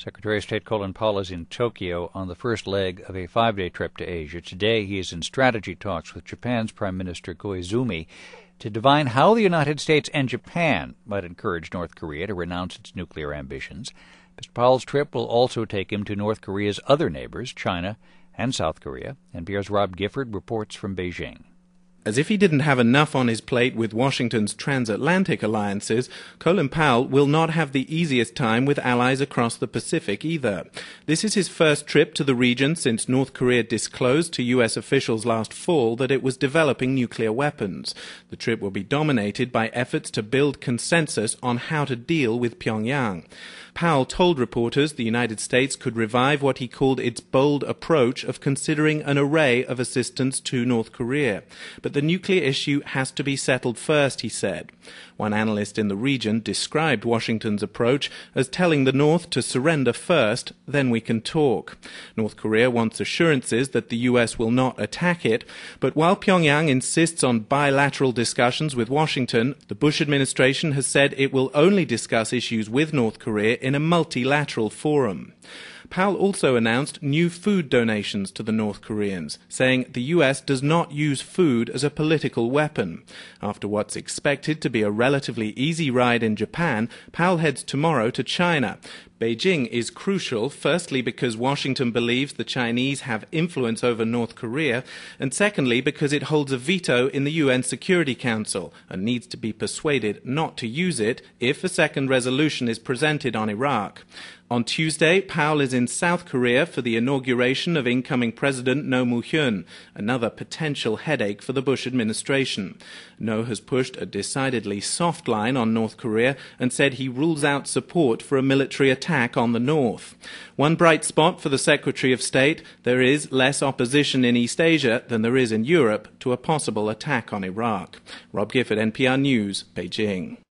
Secretary of State Colin Powell is in Tokyo on the first leg of a 5-day trip to Asia. Today he is in strategy talks with Japan's Prime Minister Koizumi to divine how the United States and Japan might encourage North Korea to renounce its nuclear ambitions. Mr. Powell's trip will also take him to North Korea's other neighbors, China and South Korea. NPR's Rob Gifford reports from Beijing. As if he didn't have enough on his plate with Washington's transatlantic alliances, Colin Powell will not have the easiest time with allies across the Pacific either. This is his first trip to the region since North Korea disclosed to U.S. officials last fall that it was developing nuclear weapons. The trip will be dominated by efforts to build consensus on how to deal with Pyongyang. Powell told reporters the United States could revive what he called its bold approach of considering an array of assistance to North Korea. But the nuclear issue has to be settled first, he said. One analyst in the region described Washington's approach as telling the North to surrender first, then we can talk. North Korea wants assurances that the U.S. will not attack it, but while Pyongyang insists on bilateral discussions with Washington, the Bush administration has said it will only discuss issues with North Korea in a multilateral forum. Powell also announced new food donations to the North Koreans, saying the U.S. does not use food as a political weapon. After what's expected to be a relatively easy ride in Japan, Powell heads tomorrow to China. Beijing is crucial, firstly because Washington believes the Chinese have influence over North Korea, and secondly because it holds a veto in the UN Security Council and needs to be persuaded not to use it if a second resolution is presented on Iraq. On Tuesday, Powell is in South Korea for the inauguration of incoming President Roh Moo-hyun, another potential headache for the Bush administration. Roh has pushed a decidedly soft line on North Korea and said he rules out support for a military attack on the North. One bright spot for the Secretary of State: there is less opposition in East Asia than there is in Europe to a possible attack on Iraq. Rob Gifford, NPR News, Beijing.